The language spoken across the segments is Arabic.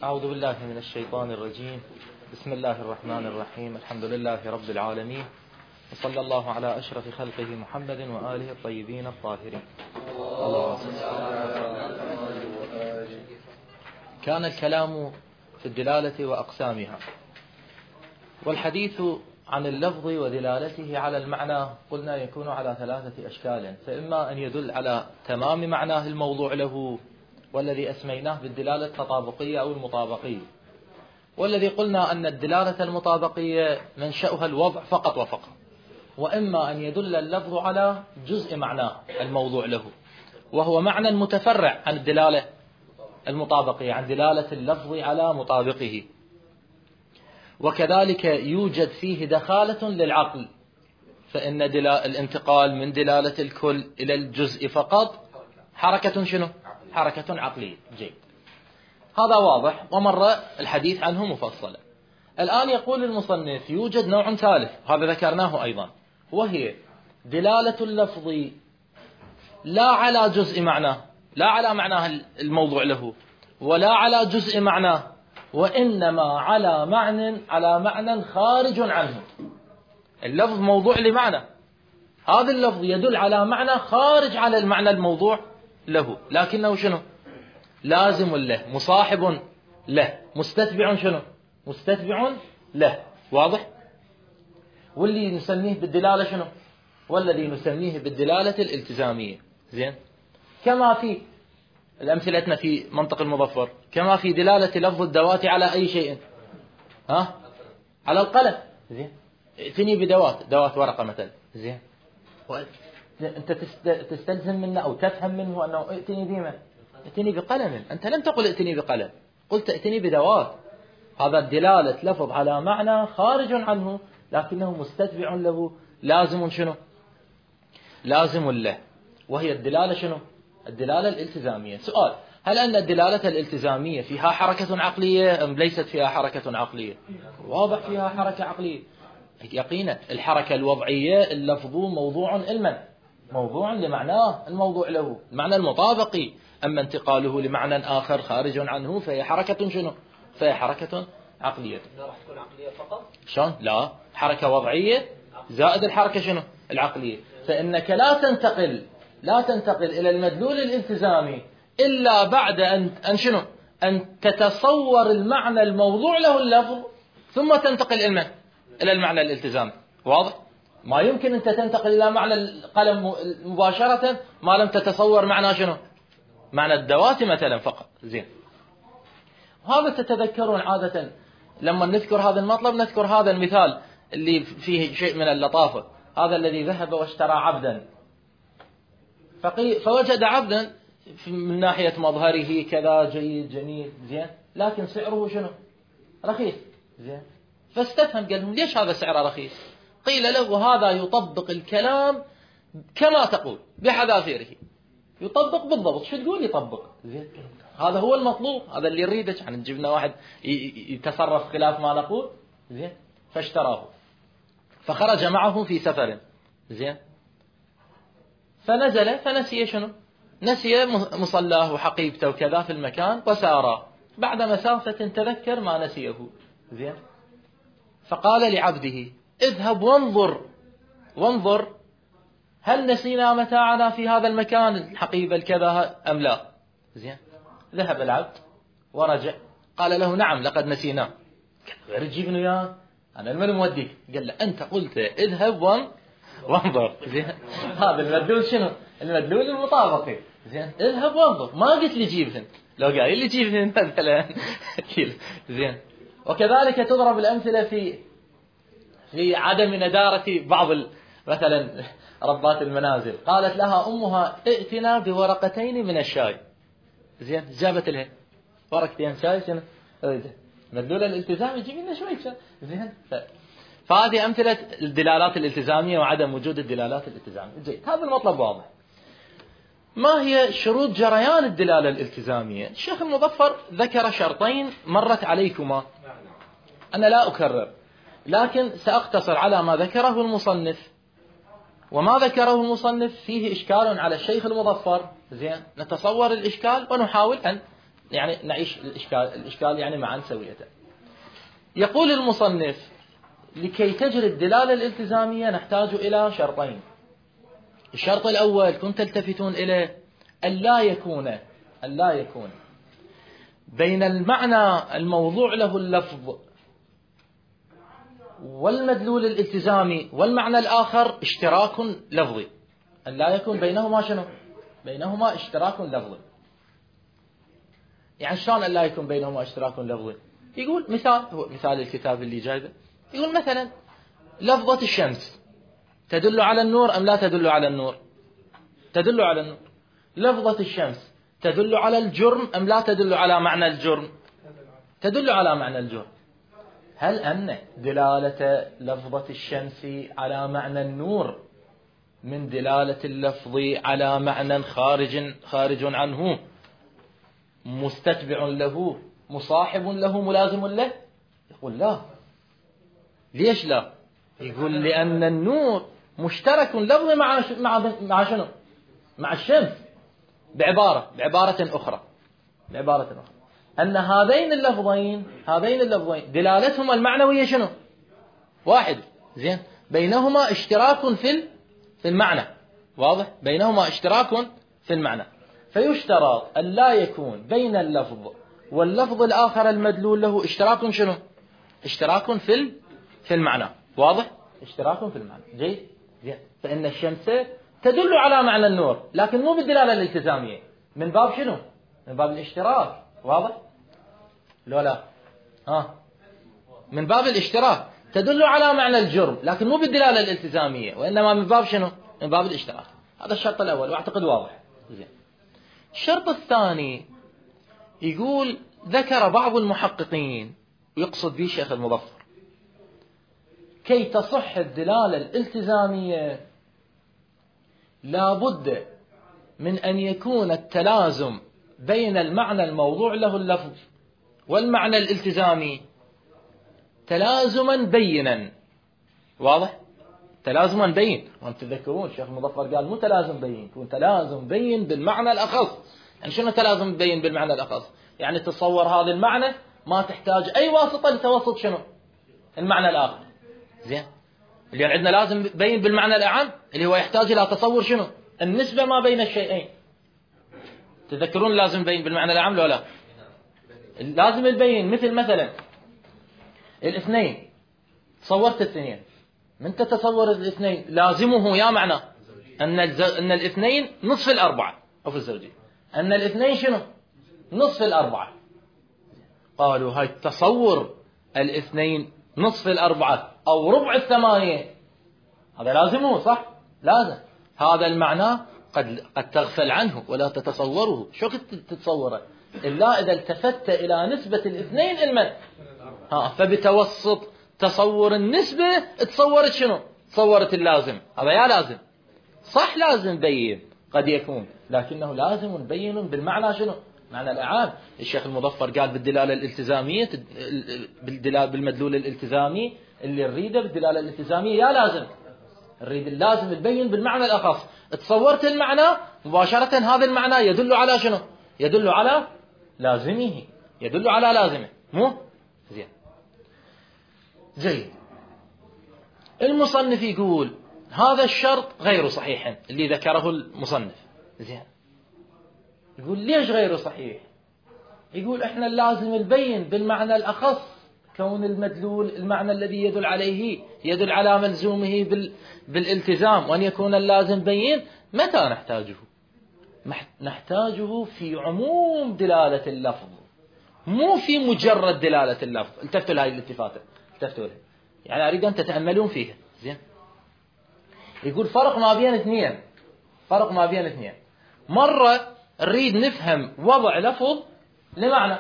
أعوذ بالله من الشيطان الرجيم. بسم الله الرحمن الرحيم. الحمد لله رب العالمين، وصلى الله على أشرف خلقه محمد وآله الطيبين الطاهرين. كان الكلام في الدلالة وأقسامها، والحديث عن اللفظ ودلالته على المعنى قلنا يكون على ثلاثة أشكال، فإما أن يدل على تمام معناه الموضوع له، والذي أسميناه بالدلالة التطابقية أو المطابقية، والذي قلنا أن الدلالة المطابقية منشأها الوضع فقط وفقط، وإما أن يدل اللفظ على جزء معناه الموضوع له، وهو معنى متفرع عن الدلالة المطابقية، عن دلالة اللفظ على مطابقه. وكذلك يوجد فيه دخالة للعقل، فإن الانتقال من دلالة الكل إلى الجزء فقط حركة شنو؟ حركة عقلية. جيد، هذا واضح ومر الحديث عنه مفصلا. الآن يقول المصنف يوجد نوع ثالث، هذا ذكرناه أيضا، وهي دلالة اللفظ لا على جزء معناه، لا على معناه الموضوع له، ولا على جزء معناه، وإنما على معنى خارج عنه. اللفظ موضوع لمعنى، هذا اللفظ يدل على معنى خارج على المعنى الموضوع له، لكنه شنو؟ لازم له، مصاحب له، مستتبع شنو؟ مستتبع له. واضح؟ واللي نسميه بالدلالة شنو؟ والذي نسميه بالدلالة الالتزامية. زين، كما في الأمثلتنا في منطق المظفر، كما في دلالة لفظ الدوات على أي شيء، على القلم. زين، ائتني دوات ورقة مثلا. زين، أنت تستلزم منه أو تفهم منه أنه ائتني بما، ائتني بقلم. أنت لم تقل ائتني بقلم، قلت ائتني بدوات. هذا دلالة لفظ على معنى خارج عنه، لكنه مستتبع له، لازم شنو؟ لازم له، وهي الدلالة شنو؟ الدلالة الالتزامية. سؤال: هل أن الدلالة الالتزامية فيها حركة عقلية أم ليست فيها حركة عقلية؟ واضح فيها حركة عقلية يقينا. الحركة الوضعية اللفظ موضوع علما، موضوع لمعناه الموضوع له، المعنى المطابقي. أما انتقاله لمعنى آخر خارج عنه فهي حركة شنو؟ فهي حركة عقلية. لا راح تكون عقلية فقط؟ شلون؟ لا، حركة وضعية زائد الحركة شنو؟ العقلية. فإنك لا تنتقل إلى المدلول الالتزامي إلا بعد أن شنو؟ أن تتصور المعنى الموضوع له اللفظ، ثم تنتقل إلى المعنى الالتزامي. واضح؟ ما يمكن أن تنتقل إلى معنى القلم مباشرة ما لم تتصور معنى شنو؟ معنى الدوات مثلا فقط. زين، وهذا تتذكرون عادة لما نذكر هذا المطلب نذكر هذا المثال اللي فيه شيء من اللطافة. هذا الذي ذهب واشترى عبدا، فوجد عبدا من ناحية مظهره كذا جيد جميل زين، لكن سعره شنو؟ رخيص. زين، فاستفهم، قال لهم ليش هذا سعره رخيص؟ قيل له هذا يطبق الكلام كما تقول بحذافيره، يطبق بالضبط. شو تقول؟ يطبق. زين، هذا هو المطلوب، هذا اللي نريده. يعني نجيب لنا واحد يتصرف خلاف ما نقول. زين، فاشتراه، فخرج معه في سفر. زين، فنزل فنسي شنو؟ نسي مصلاه وحقيبته وكذا في المكان، وسار بعد مسافة تذكر ما نسيه. زين، فقال لعبده اذهب وانظر هل نسينا متاعنا في هذا المكان، الحقيبة الكذا أم لا؟ زين، ذهب العبد ورجع، قال له نعم لقد نسيناه. قال جيبني يا أنا من موديك؟ قال له أنت قلت اذهب وانظر. زين، هذا المدلول شنو؟ المدلول المطابقي. زين، اذهب وانظر، ما قلت لي جيبهن، لو قال لي جيبهن مثلا. زين، وكذلك تضرب الأمثلة في عدم ندارة بعض مثلا ربات المنازل. قالت لها أمها ائتنا بورقتين من الشاي. زين، جابت لها ورقتين شاي. شنو؟ مدلول الالتزام يجيب لنا شوي شاي. زين، فهذه أمثلة الدلالات الالتزامية وعدم وجود الدلالات الالتزامية. جيد، هذا المطلب واضح. ما هي شروط جريان الدلالة الالتزامية؟ الشيخ المظفر ذكر شرطين مرت عليكما، أنا لا أكرر، لكن سأقتصر على ما ذكره المصنف. وما ذكره المصنف فيه إشكال على الشيخ المظفر. زين، نتصور الإشكال ونحاول أن يعني نعيش الإشكال يعني معا سوية. يقول المصنف: لكي تجري الدلالة الالتزامية نحتاج إلى شرطين. الشرط الأول كنت تلتفتون إليه: ألا يكون بين المعنى الموضوع له اللفظ والمدلول الالتزامي والمعنى الآخر اشتراك لفظي. ألا يكون بينهما شنو؟ بينهما اشتراك لفظي. يعني شلون ألا يكون بينهما اشتراك لفظي؟ يقول مثال، هو مثال الكتاب اللي جايبه، يقول مثلا لفظة الشمس تدل على النور أم لا تدل على النور؟ تدل على النور. لفظة الشمس تدل على الجرم أم لا تدل على معنى الجرم؟ تدل على معنى الجرم. هل أن دلالة لفظة الشمس على معنى النور من دلالة اللفظ على معنى خارج عنه مستتبع له مصاحب له ملازم له؟ يقول لا. ليش لا؟ يقول لأن النور مشترك لفظي مع شنو؟ مع الشمس. بعبارة أخرى أن هذين اللفظين دلالتهما المعنوية شنو؟ واحد. زين، بينهما اشتراك في المعنى. واضح؟ بينهما اشتراك في المعنى. فيشترط أن لا يكون بين اللفظ واللفظ الآخر المدلول له اشتراك شنو؟ اشتراك في المعنى. واضح؟ اشتراك في المعنى. جيد. زين، فإن الشمس تدل على معنى النور لكن مو بالدلالة الالتزامية، من باب شنو؟ من باب الاشتراك. واضح؟ لا من باب الاشتراك. تدل على معنى الجرم لكن مو بالدلالة الالتزامية، وإنما من باب شنو؟ من باب الاشتراك. هذا الشرط الأول وأعتقد واضح. زين. الشرط الثاني يقول: ذكر بعض المحققين، ويقصد به شيخ المظفر، كي تصح الدلالة الالتزامية لا بد من أن يكون التلازم بين المعنى الموضوع له اللفظ والمعنى الالتزامي تلازما بينا. واضح؟ تلازما بين. وانتم تذكرون الشيخ المظفر قال مو تلازم بين، يكون تلازم بين بالمعنى الأخص. يعني شنو تلازم بين بالمعنى الأخص؟ يعني تصور هذا المعنى ما تحتاج أي واسطة لتوسط شنو؟ المعنى الآخر. زين، اللي عندنا لازم بين بالمعنى الأعم اللي هو يحتاج إلى تصور شنو؟ النسبة ما بين الشيئين. تذكرون لازم بين بالمعنى الأعم لو لا؟ لازم البين مثلا الاثنين. تصورت الاثنين، من تتصور الاثنين لازمه يا معنى أن الاثنين نصف الأربعة، أو في الزوجية أن الاثنين شنو؟ نصف الأربعة. قالوا هاي تصور الاثنين نصف الأربعة أو ربع الثمانية، هذا لازمه صح؟ لازم. هذا المعنى قد تغفل عنه ولا تتصوره. شو كنت تتصوره إلا إذا التفت إلى نسبة الاثنين المن. فبتوسط تصور النسبة تصورت شنو؟ تصورت اللازم. هذا يا لازم صح، لازم بين قد يكون، لكنه لازم بين بالمعنى شنو؟ معنى الأعام. الشيخ المظفر قال بالدلالة الالتزامية، بالمدلول الالتزامي اللي نريده بالدلالة الالتزامية يا لازم نريد اللازم تبين بالمعنى الأخص. تصورت المعنى مباشرة، هذا المعنى يدل على شنو؟ يدل على لازمه، يدل على لازمه. مو زين. جيد. المصنف يقول هذا الشرط غير صحيح اللي ذكره المصنف. زين، يقول ليش غير صحيح؟ يقول احنا لازم نبين بالمعنى الأخص، كون المدلول المعنى الذي يدل عليه يدل على ملزومه بالالتزام، وأن يكون اللازم بين. متى نحتاجه؟ نحتاجه في عموم دلالة اللفظ، مو في مجرد دلالة اللفظ. التفتوا لهذه الالتفاتة، التفتوا لها، يعني أريد أن تتأملون فيها. زين، يقول فرق ما بين اثنين. مرة نريد نفهم وضع لفظ لمعنى،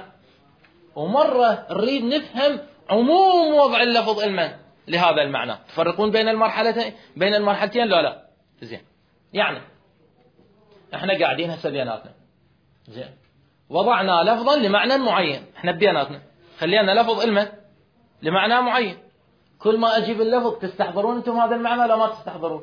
ومرة نريد نفهم عموم وضع اللفظ لهذا المعنى. تفرقون بين المرحلتين لا؟ زين، يعني احنا قاعدين هسه بيناتنا، زين، وضعنا لفظا لمعنى معين، احنا بيناتنا خلينا لفظ لمعنى معين. كل ما اجيب اللفظ تستحضرون انتم هذا المعنى ولا ما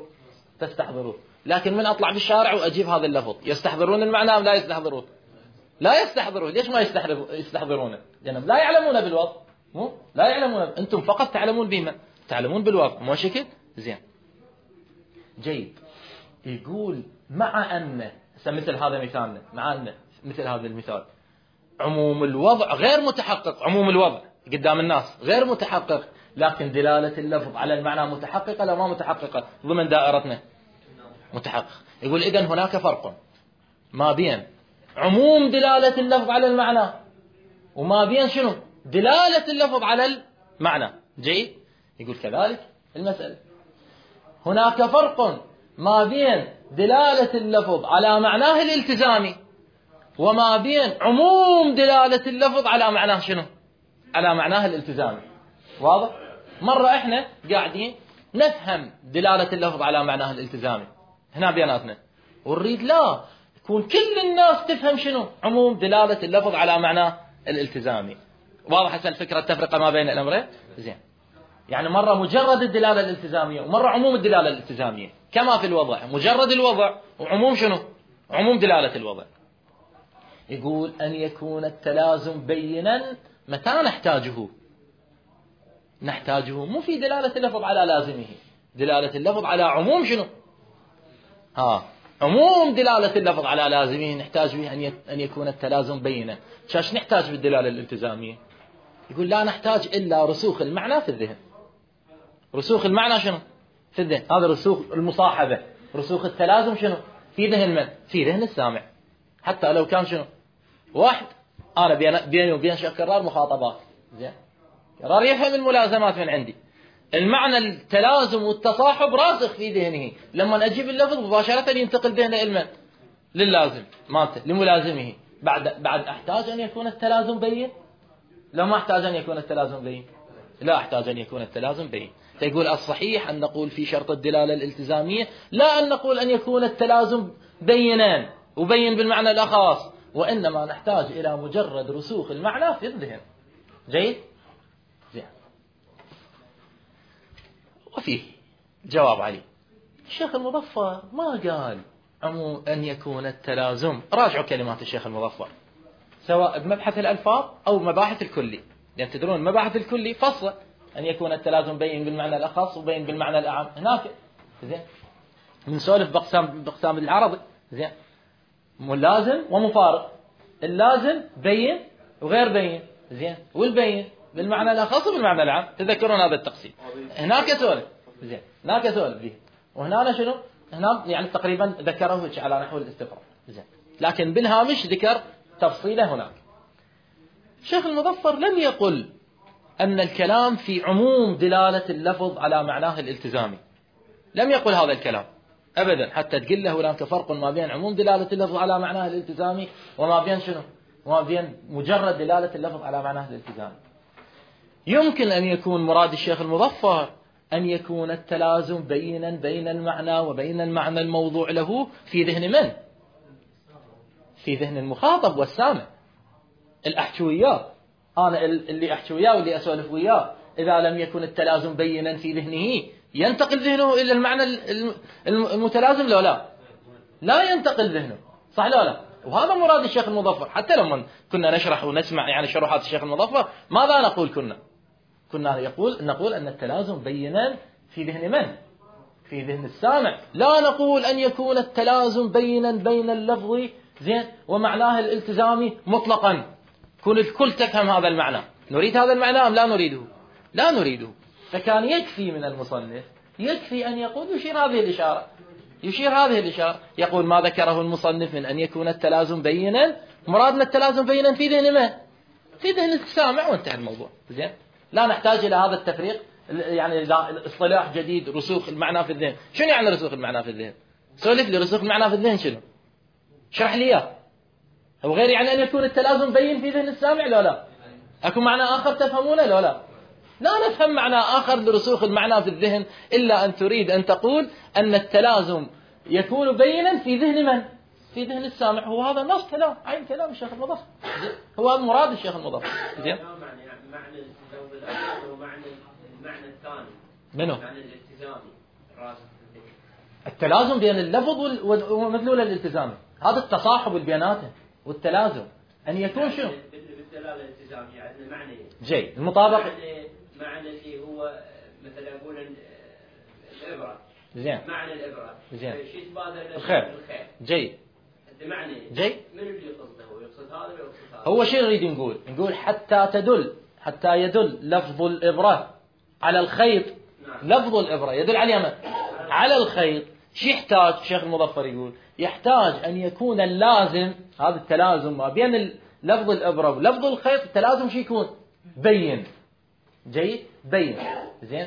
تستحضرون؟ لكن من اطلع بالشارع واجيب هذا اللفظ يستحضرون المعنى ام لا يستحضرون؟ لا يستحضرون. ليش ما يستحضرونه؟ لأنهم لا يعلمون بالوضع. مو لا يعلمون، أنتم فقط تعلمون بما تعلمون بالوضع. مو شكل زين جيد. يقول مع أن مثل هذا مثالنا، مع أن مثل هذا المثال عموم الوضع غير متحقق، عموم الوضع قدام الناس غير متحقق، لكن دلالة اللفظ على المعنى متحققة لو ما متحققة ضمن دائرتنا متحقق. يقول إذن هناك فرق ما بين عموم دلالة اللفظ على المعنى وما بين شنو دلالة اللفظ على المعنى. جيد. يقول كذلك المسألة هناك فرق ما بين دلالة اللفظ على معناه الالتزامي وما بين عموم دلالة اللفظ على معناه شنو على معناه الالتزامي. واضح؟ مرة احنا قاعدين نفهم دلالة اللفظ على معناه الالتزامي هنا بيناتنا، ونريد لا يكون كل الناس تفهم شنو عموم دلالة اللفظ على معناه الالتزامي. واضح هسه الفكرة التفرقة ما بين الأمرين؟ زين. يعني مرة مجرد الدلالة الالتزامية ومرة عموم الدلالة الالتزامية، كما في الوضع مجرد الوضع وعموم شنو عموم دلالة الوضع. يقول أن يكون التلازم بينا متى نحتاجه مو في دلالة اللفظ على لازمه، دلالة اللفظ على عموم شنو عموم دلالة اللفظ على لازمه نحتاج به أن يكون التلازم بينا. شاش نحتاج بالدلالة الالتزامية؟ يقول لا نحتاج إلا رسوخ المعنى في الذهن. رسوخ المعنى شنو في الذهن؟ هذا رسوخ المصاحبة، رسوخ التلازم شنو في ذهن من؟ في ذهن السامع. حتى لو كان شنو واحد أنا بيني وبين شيخ كرار مخاطبات، زين كرار يفهم الملازمات من عندي، المعنى التلازم والتصاحب راسخ في ذهنه، لما أجيب اللفظ مباشرة ينتقل ذهنه إلى للازم مالته لملازمه. بعد أحتاج أن يكون التلازم بين؟ لو ما أحتاج أن يكون التلازم بين، لا أحتاج أن يكون التلازم بين. فيقول الصحيح أن نقول في شرط الدلالة الالتزامية لا أن نقول أن يكون التلازم بينان وبين بالمعنى الأخص، وإنما نحتاج إلى مجرد رسوخ المعنى في الذهن. جيد؟ زين. وفيه جواب عليه الشيخ المظفر ما قال عموم أن يكون التلازم. راجعوا كلمات الشيخ المظفر سواء بمبحث الألفاظ أو مباحث الكلي، لأن تدرون مباحث الكلي فصل أن يكون التلازم بين بالمعنى الأخص وبين بالمعنى الأعم هناك. زين بنسولف بأقسام العربي. زين ملازم ومفارق، اللازم بين وغير بين، زين والبين بالمعنى الأخص وبالمعنى العام. تذكرون هذا التقسيم هناك سولف. زين هناك سولف به، وهنا شنو هنا يعني تقريبا ذكره على نحو الاستقراء. زين لكن بالهامش ذكر تفصيله هناك. الشيخ المظفر لم يقل أن الكلام في عموم دلالة اللفظ على معناه الالتزامي، لم يقل هذا الكلام أبدا، حتى تقول له هناك فرق ما بين عموم دلالة اللفظ على معناه الالتزامي وما بين شنو وما بين مجرد دلالة اللفظ على معناه الالتزامي. يمكن أن يكون مراد الشيخ المظفر أن يكون التلازم بينا بين المعنى وبين المعنى الموضوع له في ذهن من؟ في ذهن المخاطب والسامع. الأحكي وياه أنا اللي أحكي وياه واللي أسولف وياه، إذا لم يكن التلازم بينا في ذهنه ينتقل ذهنه إلى المعنى المتلازم لو لا ينتقل ذهنه، صح لا لا؟ وهذا مراد الشيخ المظفر. حتى لما كنا نشرح ونسمع يعني شروحات الشيخ المظفر ماذا نقول؟ كنا نقول أن التلازم بينا في ذهن من؟ في ذهن السامع. لا نقول أن يكون التلازم بينا بين اللفظ زين ومعناه الالتزامي مطلقا كل الكل تفهم هذا المعنى. نريد هذا المعنى أم لا نريده؟ لا نريده. فكان يكفي من المصنف يكفي أن يقول يشير هذه الإشارة يقول ما ذكره المصنف من أن يكون التلازم بينا، مرادنا التلازم بينا في ذهن من؟ في ذهن السامع، وانتهى الموضوع. زين لا نحتاج إلى هذا التفريق يعني اصطلاح جديد رسوخ المعنى في الذهن. شنو يعني رسوخ المعنى في الذهن؟ سولف لي رسوخ المعنى في الذهن شنو؟ شرح لي إياه. هو غير يعني أن يكون التلازم بين في ذهن السامع لا أكو معنى آخر تفهمونه لا نفهم معنى آخر لرسوخ المعنى في الذهن إلا أن تريد أن تقول أن التلازم يكون بينا في ذهن من؟ في ذهن السامع. هو هذا نص كلام عين كلام الشيخ المظفر، هو مراد الشيخ المظفر. زين معنى الالتزام بالأصل ومعنى المعنى الثاني منو؟ معنى الالتزامي الراسخ. التلازم بين اللفظ ومدلول الالتزامي، هذا التصاحب بيناته والتلازم. أن يكون شنو؟ بالدلالة الالتزامية عندنا معنى جيد. المطابق معنى اللي هو مثلا يقول الإبرة. زين. معنى الإبرة. زين. شيء تبادل الخير. جيد. معنى. جيد. من اللي يقصده؟ هو يقصد هذا ولا يقصد هذا؟ هو شيء يريد نقول حتى يدل لفظ الإبرة على الخيط. نعم. لفظ الإبرة يدل على اليمن على الخيط. شو يحتاج؟ الشيخ المظفر يقول يحتاج أن يكون اللازم، هذا التلازم ما بين لفظ الإبرة ولفظ الخيط، التلازم شو يكون؟ بين. جيد. بين. زين.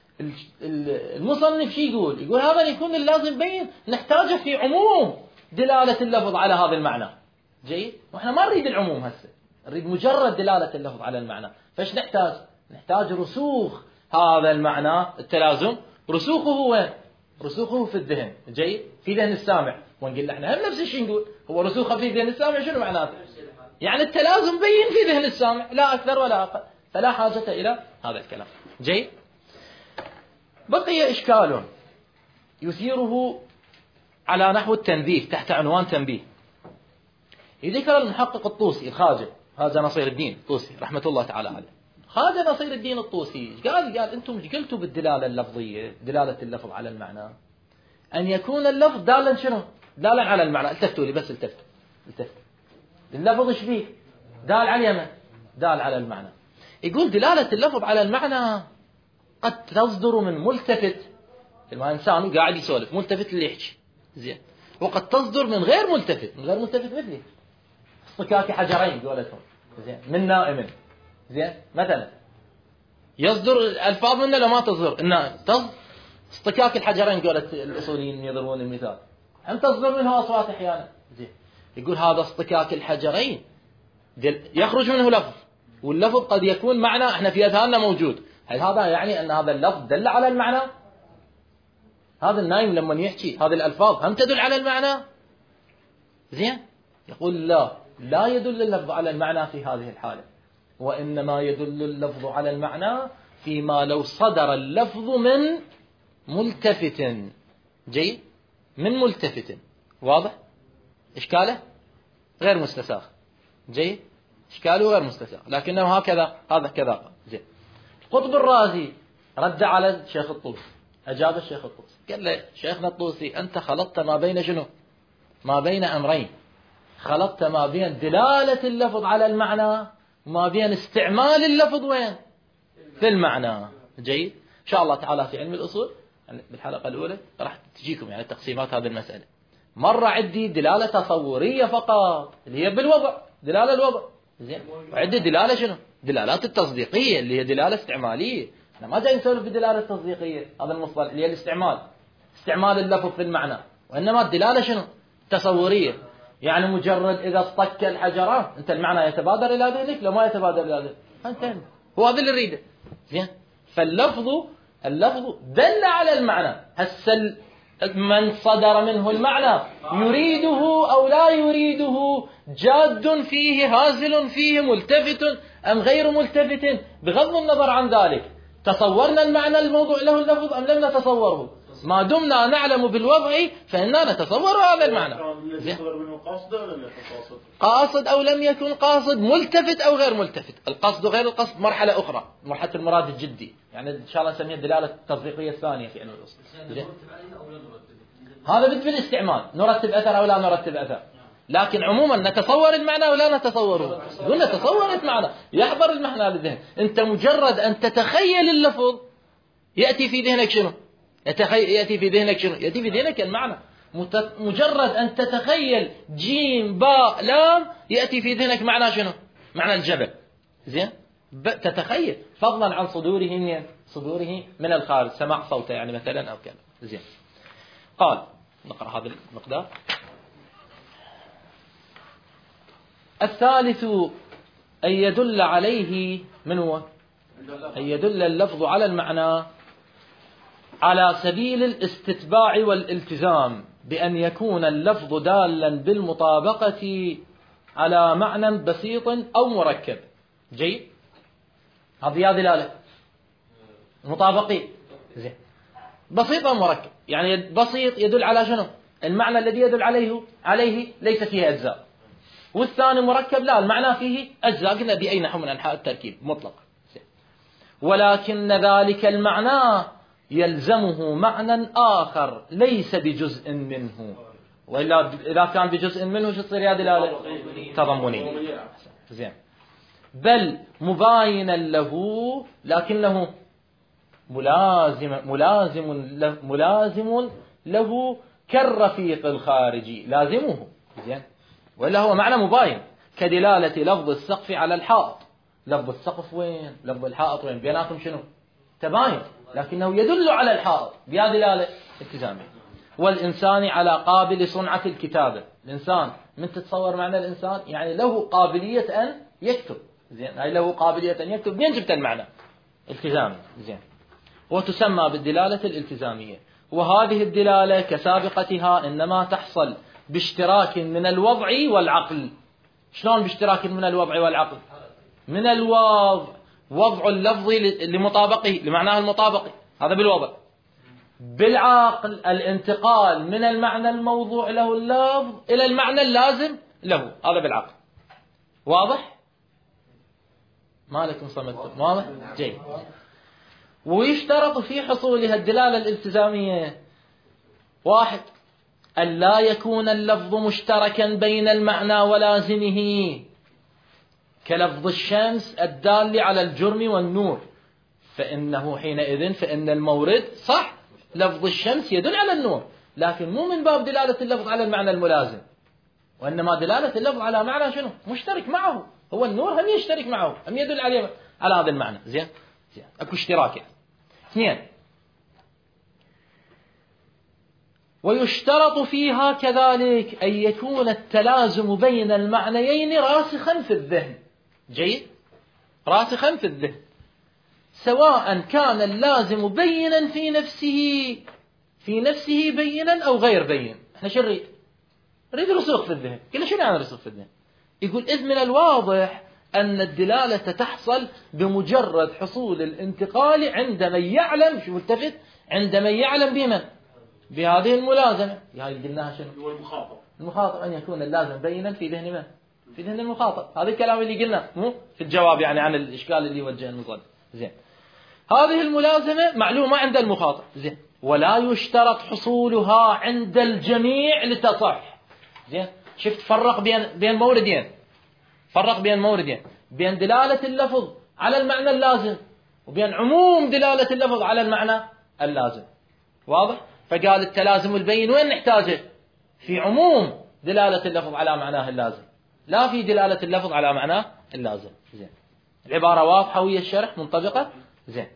المصنف شو يقول هذا يكون اللازم بين، نحتاجه في عموم دلالة اللفظ على هذا المعنى. جيد. واحنا ما نريد العموم هسه، نريد مجرد دلالة اللفظ على المعنى. فايش نحتاج رسوخ هذا المعنى. التلازم رسوخه وين؟ رسوخه في الذهن. جيد. في ذهن السامع. ونقول احنا هم نفس الشيء نقول هو رسوخه في ذهن السامع. شنو معناته؟ يعني التلازم بين في ذهن السامع لا أكثر ولا أقل، فلا حاجة إلى هذا الكلام. جيد. بقي إشكال يثيره على نحو التنبيه تحت عنوان تنبيه. يذكر المحقق الطوسي الخواجة، هذا نصير الدين الطوسي رحمة الله تعالى عليه. خواجة نصير الدين الطوسي قال أنتم قلتوا بالدلالة اللفظية، دلالة اللفظ على المعنى، أن يكون اللفظ دالا شنو؟ دالا على المعنى. التفتوا لي بس، التفتوا. اللفظ ايش فيه؟ دال على اليمن، دال على المعنى. يقول دلالة اللفظ على المعنى قد تصدر من ملتفت، لما إنسان قاعد يسولف ملتفت اللي يحكي زين، وقد تصدر من غير ملتفت مثلي اصطكاك حجرين قولتهم زين من نائم زين مثلا، يصدر الألفاظ منه لما تصدر النائم اصطكاك الحجرين قولت الأصوليين يضربون المثال، هم تصدر منه أصوات أحيانا زين. يقول هذا اصطكاك الحجرين يخرج منه لفظ، واللفظ قد يكون معنى احنا في أذهاننا موجود. هل هذا يعني أن هذا اللفظ دل على المعنى؟ هذا النايم لما يحكي هذه الألفاظ هم تدل على المعنى؟ زين. يقول لا يدل اللفظ على المعنى في هذه الحالة، وإنما يدل اللفظ على المعنى فيما لو صدر اللفظ من ملتفت. جيد. من ملتفت. واضح؟ إشكاله غير مستساغ. جيد. إشكاله غير مستساغ، لكنه هذا كذا. زين. قطب الرازي رد على الشيخ الطوسي، أجاب الشيخ الطوسي قال له شيخنا الطوسي أنت خلطت ما بين شنو؟ ما بين أمرين، خلطت ما بين دلالة اللفظ على المعنى وما بين استعمال اللفظ وين؟ في المعنى. جيد. إن شاء الله تعالى في علم الأصول بالحلقة الأولى راح تجيكم يعني تقسيمات هذه المسألة. مرة عندي دلالة تصورية فقط اللي هي بالوضع، دلالة الوضع زين، وعندي دلالة شنو؟ دلالات التصديقية اللي هي دلالة استعمالية. احنا ما جاي نسولف بالدلالة التصديقية، هذا المصطلح اللي هي استعمال اللفظ في المعنى، وإنما الدلالة شنو؟ تصورية. يعني مجرد إذا اصطك الحجران أنت المعنى يتبادر إلى ذهنك، لو ما يتبادر إلى ذهنك أنت هو هذا اللي نريده. زين. فاللفظ دل على المعنى. من صدر منه المعنى يريده أو لا يريده، جاد فيه هازل فيه ملتفت أم غير ملتفت، بغض النظر عن ذلك تصورنا المعنى الموضوع له اللفظ أم لم نتصوره، ما دمنا نعلم بالوضع فإننا نتصور هذا المعنى. قاصد أو لم يكن قاصد، ملتفت أو غير ملتفت. القصد وغير القصد مرحلة أخرى، مرحلة المراد الجدي، يعني إن شاء الله نسميها الدلالة التصديقية الثانية في علم الأصول. هذا بد بالاستعمال، نرتب أثر أو لا نرتب أثر. لكن عموما نتصور المعنى ولا نتصوره؟ قلنا تصور المعنى، يحضر المعنى للذهن. أنت مجرد أن تتخيل اللفظ يأتي في ذهنك شنو؟ يأتي في ذهنك المعنى. مجرد أن تتخيل جيم باء لام يأتي في ذهنك معنى شنو؟ معنى الجبل. زين. تتخيل، فضلا عن صدوره من الخارج، سماع صوته يعني مثلا أو كذا. زين. قال نقرأ هذا المقدار. الثالث أن يدل عليه من هو؟ أن يدل اللفظ على المعنى على سبيل الاستتباع والالتزام، بأن يكون اللفظ دالا بالمطابقة على معنى بسيط أو مركب. جيد. هذه دلالة مطابقين. زين. بسيط أو مركب، يعني بسيط يدل على شنو؟ المعنى الذي يدل عليه ليس فيه أجزاء. والثاني مركب، لا المعنى فيه أجزاء، قلنا بأي نحو من أنحاء التركيب مطلق. ولكن ذلك المعنى يلزمه معنى آخر ليس بجزء منه، وإلا إذا كان بجزء منه شو تصير يا دلالة؟ تضمنية. زين. بل مباينا له لكنه ملازم له كالرفيق الخارجي، لازمه. زين. وإلا هو معنى مباين، كدلالة لفظ السقف على الحائط. لفظ السقف وين؟ لفظ الحائط وين؟ بيناتهم شنو؟ تباين، لكنه يدل على الحائط بها دلالة التزامية. والإنسان على قابل صنعة الكتابة. الإنسان من تتصور معنى الإنسان يعني له قابلية أن يكتب. زين. هاي له قابلية أن يكتب، منين جبت المعنى؟ التزامي. زين. وتسمى بالدلالة الالتزامية. وهذه الدلالة كسابقتها إنما تحصل باشتراك من الوضع والعقل. شلون باشتراك من الوضع والعقل؟ من الوضع، وضع اللفظ لمطابقه، لمعناه المطابقي، هذا بالوضع. بالعقل الانتقال من المعنى الموضوع له اللفظ إلى المعنى اللازم له، هذا بالعقل. واضح؟ ما لكم صمتكم؟ واضح؟ جيد. ويشترط في حصولها الدلالة الالتزامية: واحد، أن لا يكون اللفظ مشتركا بين المعنى ولازمه، كلفظ الشمس الدال على الجرم والنور، فإنه حينئذ فإن المورد صح، لفظ الشمس يدل على النور، لكن مو من باب دلالة اللفظ على المعنى الملازم، وإنما دلالة اللفظ على معنى شنو؟ مشترك معه، هو النور هم يشترك معه، هم يدل عليه على هذا المعنى. زين. اكو اشتراك يعني. اثنين، ويشترط فيها كذلك أن يكون التلازم بين المعنيين راسخا في الذهن. جيد؟ راسخا في الذهن، سواء كان اللازم بينا في نفسه بينا أو غير بين. احنا شو نريد؟ نريد رسوخ في الذهن. قلنا شو يعني رسوخ في الذهن؟ يقول إذ من الواضح أن الدلالة تحصل بمجرد حصول الانتقال عند من يعلم، شو التفت، عند من يعلم بمن؟ بهذه الملازمة. هاي اللي قلناها شنو؟ المخاطب أن يكون اللازم بينا في ذهن من؟ في ذهن المخاطب. هذا الكلام اللي قلنا مو في الجواب يعني عن الإشكال اللي وجه المصنف. زين. هذه الملازمة معلومة عند المخاطب. زين. ولا يشترط حصولها عند الجميع لتصح. زين. شفت فرق بين موردين، فرق بين موردين، بين دلالة اللفظ على المعنى اللازم وبين عموم دلالة اللفظ على المعنى اللازم. واضح؟ فقال التلازم البين وين نحتاجه؟ في عموم دلالة اللفظ على معناه اللازم، لا في دلالة اللفظ على معناه اللازم. زين. العبارة واضحة ويا الشرح منطبقة. زين.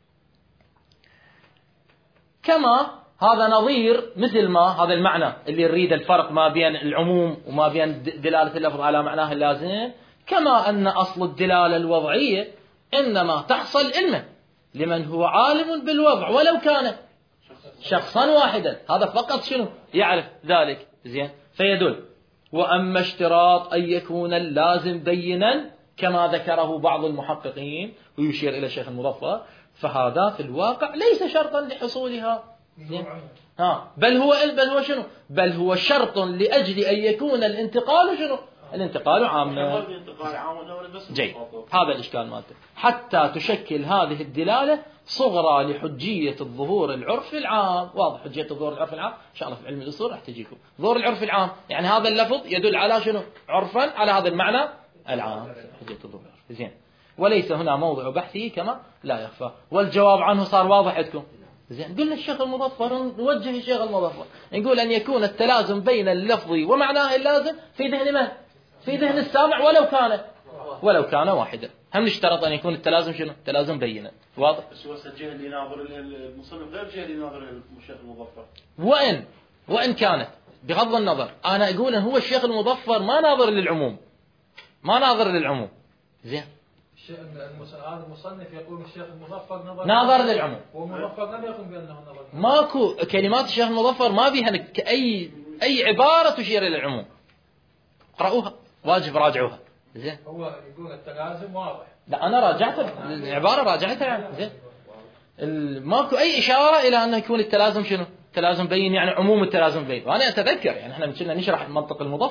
كما هذا نظير، مثل ما هذا المعنى اللي يريد الفرق ما بين العموم وما بين دلالة اللفظ على معناه اللازم، كما أن أصل الدلالة الوضعية إنما تحصل علما لمن هو عالم بالوضع ولو كان شخصا واحدا، هذا فقط شنو يعرف ذلك. زين. فيدل. وأما اشتراط أن يكون اللازم بينا كما ذكره بعض المحققين ويشير إلى الشيخ المظفر، فهذا في الواقع ليس شرطا لحصولها. بل هو شنو؟ بل هو شرط لأجل أن يكون الانتقال شنو؟ الانتقال عاما. جيد. هذا الإشكال مالته، حتى تشكل هذه الدلالة صغرى لحجية الظهور العرف العام. واضح حجية الظهور العرف العام إن شاء الله في علم الأصول راح تجيكم. ظهور العرف العام يعني هذا اللفظ يدل على شنو؟ عرفا على هذا المعنى العام، حجية الظهور العرف. زين. وليس هنا موضع بحثه كما لا يخفى، والجواب عنه صار واضح عندكم. زين. قلنا الشيخ المظفر، نوجه الشيخ المظفر نقول أن يكون التلازم بين اللفظ ومعناه اللازم في ذهن من؟ في ذهن السامع ولو كان واحدا. هم نشترط أن يكون التلازم شنو؟ تلازم بينا. واضح؟ بس هو الجهة اللي ناظر المصنف غير الجهة اللي ناظر الشيخ المظفر. وإن كانت بغض النظر، أنا أقول أن هو الشيخ المظفر ما ناظر للعموم. زين. هذا المصنف يقول الشيخ المظفر ناظر للعموم، والمظفر لم يقم بأنه نظر. ماكو كلمات الشيخ المظفر ما بيها أي عبارة تشير إلى العموم. اقرأوها، واجب راجعوها. زين. هو يقول التلازم واضح. لا أنا راجعتها العبارة، راجعتها يعني. زين. ماكو أي إشارة إلى أنه يكون التلازم شنو؟ تلازم بين يعني عموم التلازم بين. وأنا أتذكر يعني إحنا كنا نشرح منطق المظفر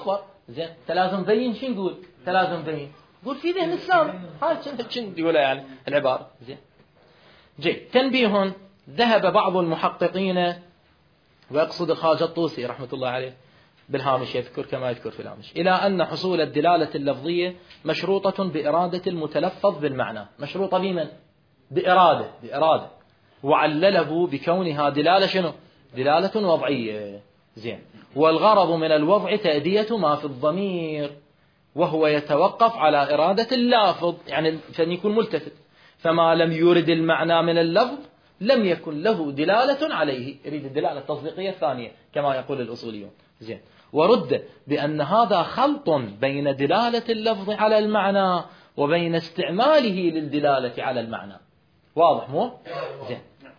زين تلازم بين شو نقول؟ تلازم بين قول في ذهن السامع. هاي شنو يقولها يعني العبارة. زين جيد. تنبيه: ذهب بعض المحققين ويقصد الخواجة الطوسي رحمة الله عليه بالهامش يذكر كما يذكر في الهامش إلى أن حصول الدلالة اللفظية مشروطة بإرادة المتلفظ بالمعنى. مشروطة بمن؟ بإرادة وعلله بكونها دلالة شنو؟ دلالة وضعية. زين. والغرض من الوضع تأدية ما في الضمير وهو يتوقف على إرادة اللافظ، يعني فإن يكون ملتفت، فما لم يرد المعنى من اللفظ لم يكن له دلالة عليه. يريد الدلالة التصديقية الثانية كما يقول الأصوليون. زين. ورد بأن هذا خلط بين دلالة اللفظ على المعنى وبين استعماله للدلالة على المعنى. واضح مو؟ زين.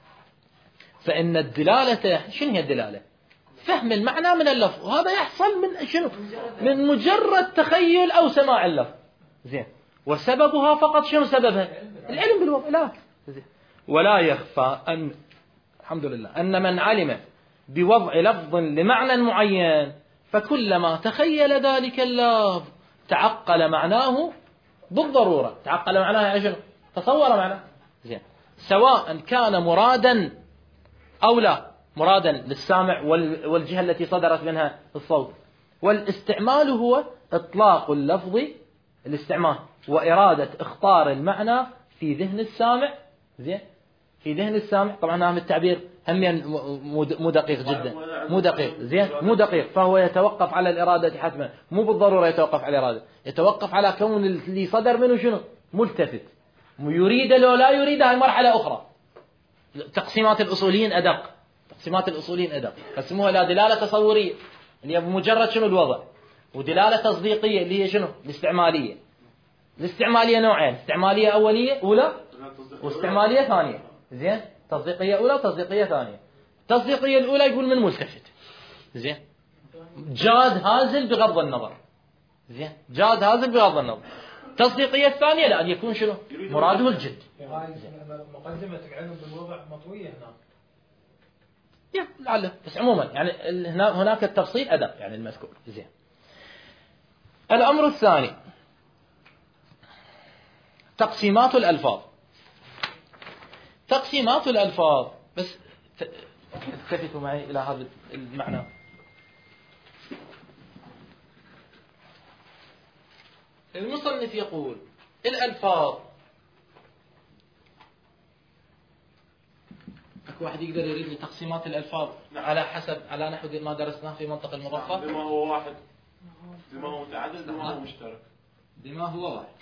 فإن الدلالة شنو هي الدلالة؟ فهم المعنى من اللفظ، وهذا يحصل من شنو؟ من مجرد تخيل أو سماع اللفظ. زين. وسببها فقط شنو سببها؟ العلم بالوضع. لا. زين. ولا يخفى أن الحمد لله أن من علم بوضع لفظ لمعنى معين فكلما تخيل ذلك اللفظ تعقل معناه بالضرورة. تعقل معناه يعني شنو؟ تصور معناه. زين. سواء كان مرادا أو لا، مرادا للسامع والجهة التي صدرت منها الصوت. والاستعمال هو إطلاق اللفظ، الاستعمال وإرادة اختار المعنى في ذهن السامع. زين. في ذهن السامع. طبعا هذا التعبير هم مو دقيق جدا، مو دقيق. زين. مو دقيق. فهو يتوقف على الإرادة حتما، مو بالضرورة يتوقف على الإرادة، يتوقف على كون اللي صدر منه شنو؟ ملتفت. يريد لو لا يريد هاي مرحلة أخرى. تقسيمات الأصوليين أدق، تقسيمات الأصوليين أدق. قسموها إلى دلالة تصورية اللي هي بمجرد شنو الوضع، ودلالة تصديقية اللي هي شنو؟ الاستعمالية. الاستعمالية نوعين: استعمالية أولية أولى واستعمالية ثانية. زين. تصديقية أولى وتصديقية ثانية. التصديقية الأولى يقول من ملتفت. زين. جاد هازل بغض النظر. زين. جاد هازل بغض النظر. التصديقية الثانية لا، أن يكون شنو؟ مراده الجد. مقدمة العلم بالوضع مطوية هناك. لعله. بس عموما يعني هناك التفصيل أدق يعني المذكور. زين. الأمر الثاني تقسيمات الألفاظ. تقسيمات الألفاظ، بس التفتوا معي إلى هذا المعنى. المصنف يقول الألفاظ، اكو واحد يقدر يريد لي تقسيمات الألفاظ على حسب على نحو ما درسناه في منطق المضافة؟ بما هو واحد، بما هو متعدد، بما هو مشترك. بما هو واحد،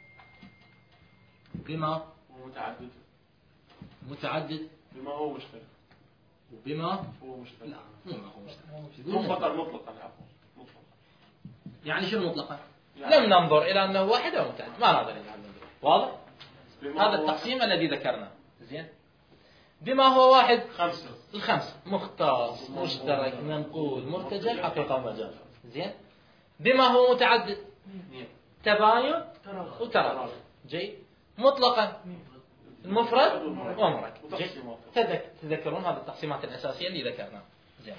بما هو متعدد، متعدد، بما هو مشترك، وبما هو مشترك. لا مو ما هو مشترك. مطلقا مطلقا عفوا مطلقا. يعني شنو مطلقا؟ يعني لم ننظر إلى أنه واحد أو متعدد، ما نظر إلى أنه واضح؟ هذا التقسيم الذي ذكرناه. زين. بما هو واحد خمسة، الخمسة: مختص، مشترك، منقول، مرتجل، حقيقة ومجاز. زين. بما هو متعدد تباين وترادف. جيد. مطلقا المفرد ومركب. تذكرون هذه التقسيمات الأساسية اللي ذكرناها. زين.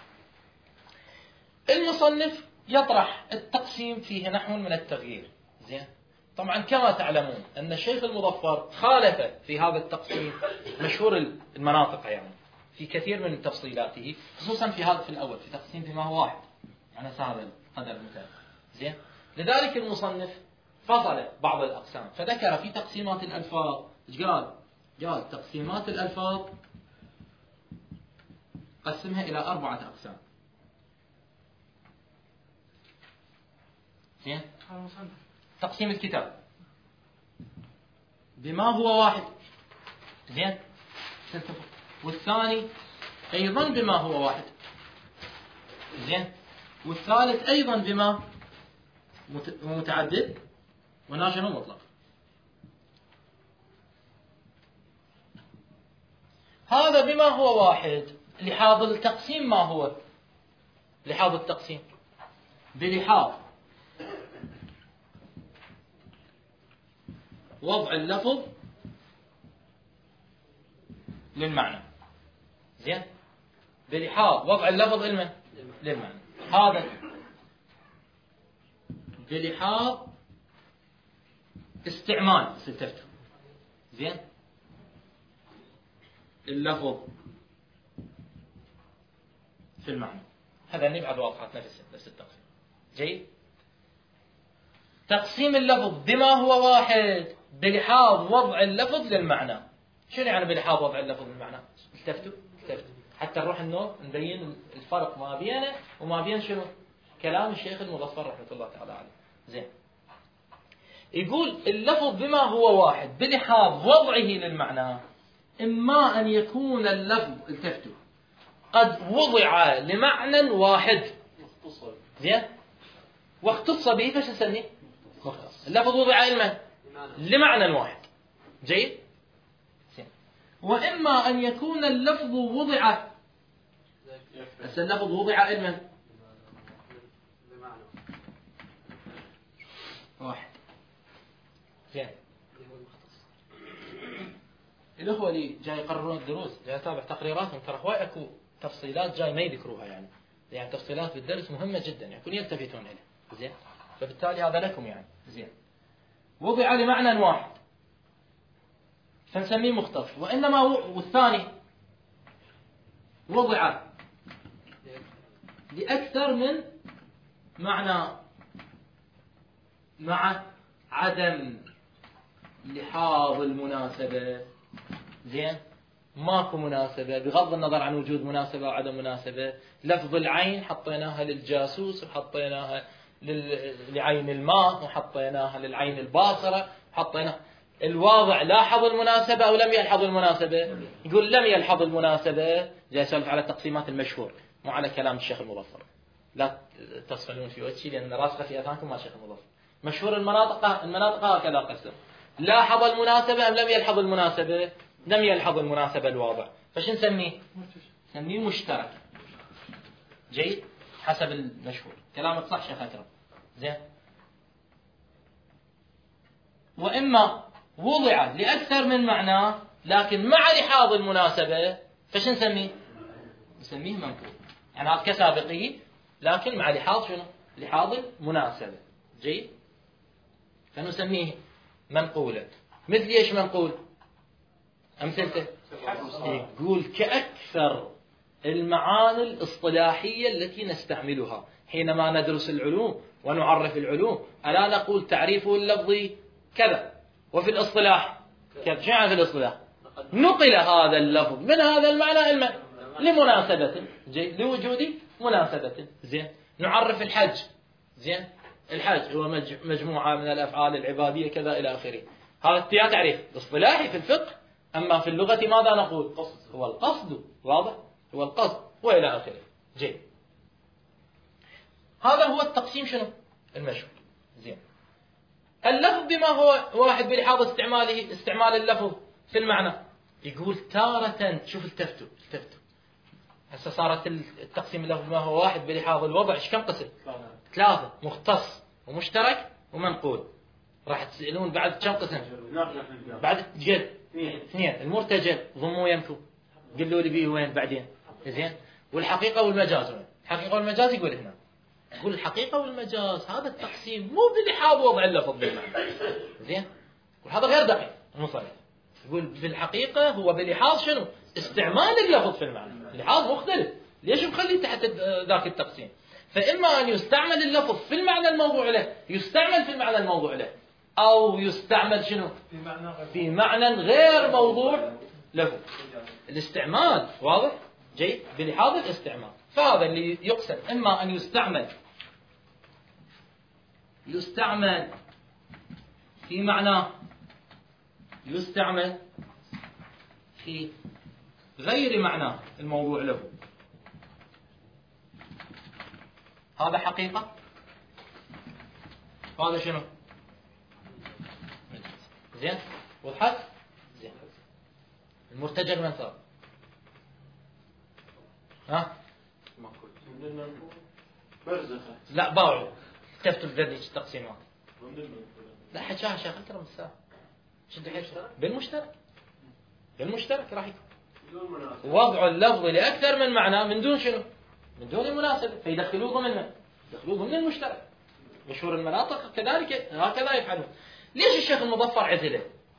المصنف يطرح التقسيم فيه نحو من التغيير. زين. طبعا كما تعلمون أن الشيخ المظفر خالف في هذا التقسيم مشهور المناطق يعني في كثير من تفصيلاته، خصوصا في هذا في الأول في تقسيم بما هو واحد على هذا القدر المثال. زين. لذلك المصنف فصل بعض الأقسام فذكر في تقسيمات الألفاظ. قال تقسيمات الألفاظ قسمها إلى 4 أقسام. زين. تقسيم الكتاب بما هو واحد. زين. والثاني أيضا بما هو واحد. زين. والثالث أيضا بما متعدد وناشئ مطلق. هذا بما هو واحد لحاظ التقسيم. ما هو لحاظ التقسيم؟ بلحاظ وضع اللفظ للمعنى. زين. بلحاظ وضع اللفظ للمعنى. هذا بلحاظ استعمال التفتوا. زين اللفظ في المعنى. هذا بعد واضحات نفس التقسيم. جيد. تقسيم اللفظ بما هو واحد بلحاظ وضع اللفظ للمعنى. شنو يعني بلحاظ وضع اللفظ للمعنى؟ التفتوا حتى نروح النور نبين الفرق ما بينه وما بين شنو؟ كلام الشيخ المظفر رحمة الله تعالى عليه. زين. يقول اللفظ بما هو واحد بلحاظ وضعه للمعنى، إما أن يكون اللفظ التفتوا قد وضع لمعنى واحد. زين. واختص به فش نسميه؟ مختص. اللفظ وضع لمعنى واحد. جيد. زين. وإما أن يكون اللفظ وضع اللفظ وضع علما واحد. زين. الأخوة اللي جاي يقررون الدروس جاي يتابع تقريراتهم ترى هواي أكو تفصيلات جاي ما يذكروها يعني تفصيلات في الدرس مهمة جدا يكون يلتفتون إليها. زين. فبالتالي هذا لكم يعني. زين. وضع لمعنى واحد فنسميه مختص. وإنما والثاني وضع لأكثر من معنى مع عدم لحاظ المناسبة. زين. ماكو مناسبة بغض النظر عن وجود مناسبة أو عدم مناسبة. لفظ العين حطيناها للجاسوس وحطيناها لعين الماء وحطيناها للعين الباصرة وحطيناها. الواضع لاحظ المناسبة أو لم يلحظ المناسبة؟ يقول لم يلحظ المناسبة. جاي يسولف على التقسيمات المشهور مو على كلام الشيخ المظفر. لا تصفلون في وجهي لأن راسخة في أذهانكم مع الشيخ المظفر. مشهور المناطق هكذا قسم. لاحظ المناسبة أم لم يلحظ المناسبة؟ لم يلحظ المناسبة الواضع. فش نسميه؟ نسميه مشترك. جيد. حسب المشهور. كلامك صح شيخ أكرم. زين. وإما وضع لأكثر من معنى لكن مع لحاظ المناسبة فش نسميه؟ نسميه منقول. يعني هذا كسابقه لكن مع لحاظ شنو؟ لحاظ المناسبة. جيد. فنسميه منقولا. مثل ايش منقول؟ أمثلته يقول كأكثر المعاني الاصطلاحية التي نستعملها حينما ندرس العلوم ونعرف العلوم. ألا نقول تعريفه اللفظي كذا وفي الاصطلاح كذا. شو يعني في الاصطلاح؟ نقل هذا اللفظ من هذا المعنى لمناسبة. لوجود مناسبة. زين. نعرف الحج. زين. الحج هو مجموعة من الأفعال العبادية كذا إلى آخره. هذا تعريف اصطلاحي في الفقه. أما في اللغة ماذا نقول؟ هو القصد. واضح؟ هو القصد وإلى آخره. جيد. هذا هو التقسيم شنو؟ المشهور. زين. اللفظ بما هو واحد بلحاظ استعمال اللفظ في المعنى. يقول تارة شوف التفتوا هسه صارت التقسيم اللفظ بما هو واحد بلحاظ الوضع ايش كم قسم؟ 3. مختص ومشترك ومنقول. راح تسألون بعد كم قسم؟ بعد جد 2. المرتجل ضموا يمكو قلوا لي بيه وين بعدين. زين. والحقيقة والمجاز وين؟ الحقيقة والمجاز يقول هنا. يقول الحقيقة والمجاز هذا التقسيم مو بلحاظ وضع اللفظ بالمعنى. زين. وهذا غير دقيق المصرف. يقول بالحقيقة هو بلحاظ شنو؟ استعمال اللفظ في المعنى. لحاظ مختلف. ليش مخليه تحت ذاك التقسيم؟ فإما أن يستعمل اللفظ في المعنى الموضوع له يستعمل في المعنى الموضوع له أو يستعمل شنو؟ في معنى غير موضوع له. الاستعمال واضح؟ جيد. بلحاظ الاستعمال. فهذا اللي يقسم. إما أن يستعمل في معنى يستعمل في غير معنى الموضوع له. هذا حقيقة. هذا شنو؟ زين. وضحت؟ زين. المرتجل من صار؟ ها؟ لا باعوا. كتبتوا الذريج التقسيمات. لا حكاها شيخ أكرم الساعة. شد حيل. بالمشترك راح يكون. وضع اللفظ لأكثر من معنى من دون شنو؟ من دون المناسبة. فيدخلوه ضمن المشترك. مشهور المناطق كذلك هكذا يفعلون. ليش الشيخ المظفر عزله؟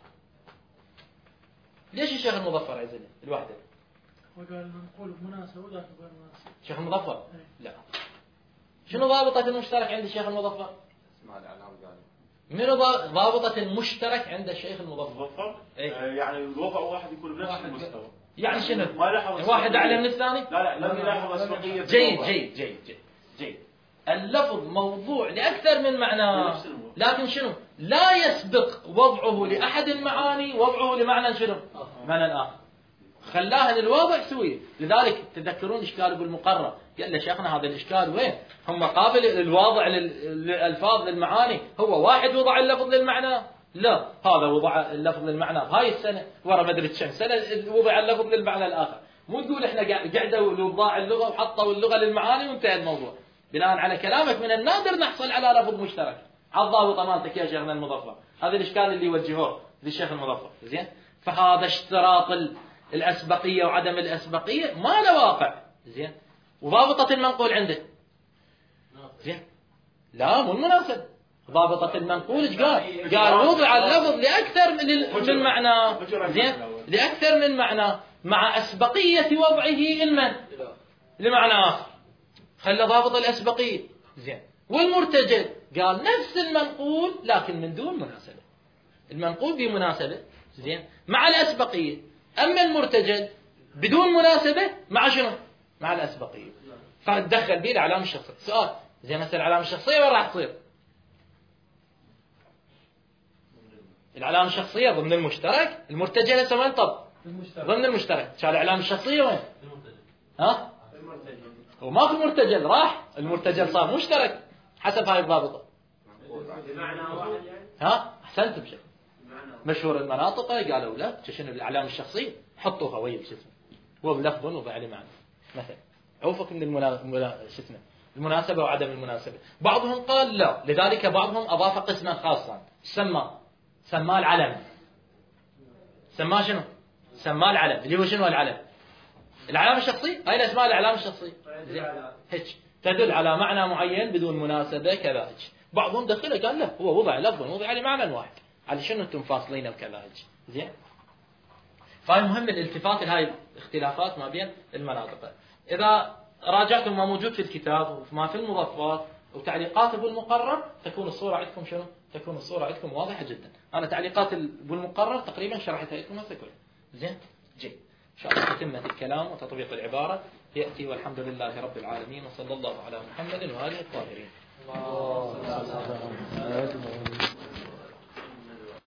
ليش الشيخ المظفر عزله الوحدة؟ وقال نقول مناسب وذاك غير مناسب. الشيخ المظفر؟ لا. شنو ضابطة المشترك عند الشيخ المظفر؟ اسمع الإعلام قال. منو ضابطة المشترك عند الشيخ المظفر؟ يعني الوضع واحد يكون بنفس المستوى. يعني شنو؟ ما يلاحظ واحد أعلى من الثاني؟ لا لم يلاحظ أسبقية. جيد. اللفظ موضوع لأكثر من معنى، لكن شنو؟ لا يسبق وضعه لأحد المعاني وضعه لمعنى شنو؟ معنى آخر. خلاها للواضع سوية. لذلك تذكرون إشكال أبو المقرر، قال له شيخنا هذا الإشكال وين؟ هم قابل الواضع للألفاظ للمعاني، هو واحد وضع اللفظ للمعنى؟ لا، هذا وضع اللفظ للمعنى بهاي السنة، ورا مدري كم سنة وضع اللفظ للمعنى الآخر. مو تقول احنا قعدوا لوضاع اللغة وحطوا اللغة للمعاني وانتهى الموضوع. بناء على كلامك من النادر نحصل على لفظ مشترك. عالضابطة مالتك يا شيخنا المظفر، هذا الإشكال اللي يوجهوه للشيخ المظفر. زين؟ فهذا اشتراط الأسبقية وعدم الأسبقية ما له واقع. زين؟ وضابطة المنقول عنده. زين؟ لا مو المناسب. ضابطة المنقول ايش قال؟ قال وضع اللفظ لأكثر من معنى. زين؟ لأكثر من معنى مع أسبقية وضعه لمعنى آخر. خلى ضابط الأسبقية. زين؟ والمرتجل قال نفس المنقول لكن من دون مناسبة. المنقول بمناسبة. زين؟ مع الأسبقية. أما المرتجل بدون مناسبة مع شنو؟ مع الأسبقية. فتدخل به الأعلام الشخصية. سؤال، زين هسه الأعلام الشخصية وين راح تصير؟ الأعلام الشخصية ضمن المشترك، المرتجل هسه وين طب؟ ضمن المشترك. كان الأعلام الشخصية وين؟ ها؟ هو ما في مرتجل، راح المرتجل صار مشترك حسب هاي الضابطة. بمعنى واحد يعني؟ ها؟ أحسنت بشكل. مشهور المناطق قالوا لا شنو الأعلام الشخصية حطوها ويا شو اسمه هو بلفظ وضع لي معنى. مثلا عوفك من المناسبة وعدم المناسبة. بعضهم قال لا، لذلك بعضهم أضاف قسما خاصا سماه العلم. سماه شنو؟ سماه العلم اللي هو شنو العلم؟ العلامة الشخصية. هاي الأسماء العلامة الشخصية هيك تدل على معنى معين بدون مناسبة كذا هيك. بعضهم دخله قال لا هو وضع لفظ وضع لي معنى واحد، على شنو انتم فاصلين وكذا هيك. زين؟ فالمهم الالتفات لهاي الاختلافات ما بين المناطق. إذا راجعتم ما موجود في الكتاب وما في المظفر وتعليقات ابو المقرر تكون الصورة عندكم شنو؟ تكون الصورة عندكم واضحة جدا. أنا تعليقات ابو المقرر تقريبا شرحتها لكم هسه كلها. زين؟ جيد. إن شاء الله تتمة الكلام وتطبيق العبارة يأتي والحمد لله رب العالمين وصلى الله على محمد وآله الطاهرين.